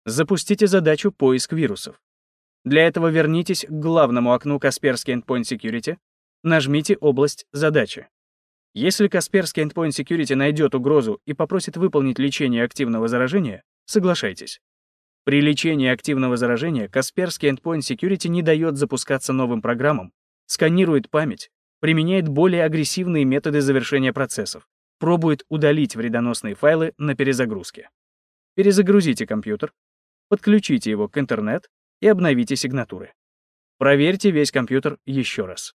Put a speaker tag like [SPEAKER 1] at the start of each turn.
[SPEAKER 1] Запустите задачу «Поиск вирусов». Для этого вернитесь к главному окну Kaspersky Endpoint Security, нажмите область «Задачи». Если Kaspersky Endpoint Security найдет угрозу и попросит выполнить лечение активного заражения, соглашайтесь. При лечении активного заражения Kaspersky Endpoint Security не дает запускаться новым программам, сканирует память, применяет более агрессивные методы завершения процессов, пробует удалить вредоносные файлы на перезагрузке. Перезагрузите компьютер, подключите его к интернет и обновите сигнатуры. Проверьте весь компьютер еще раз.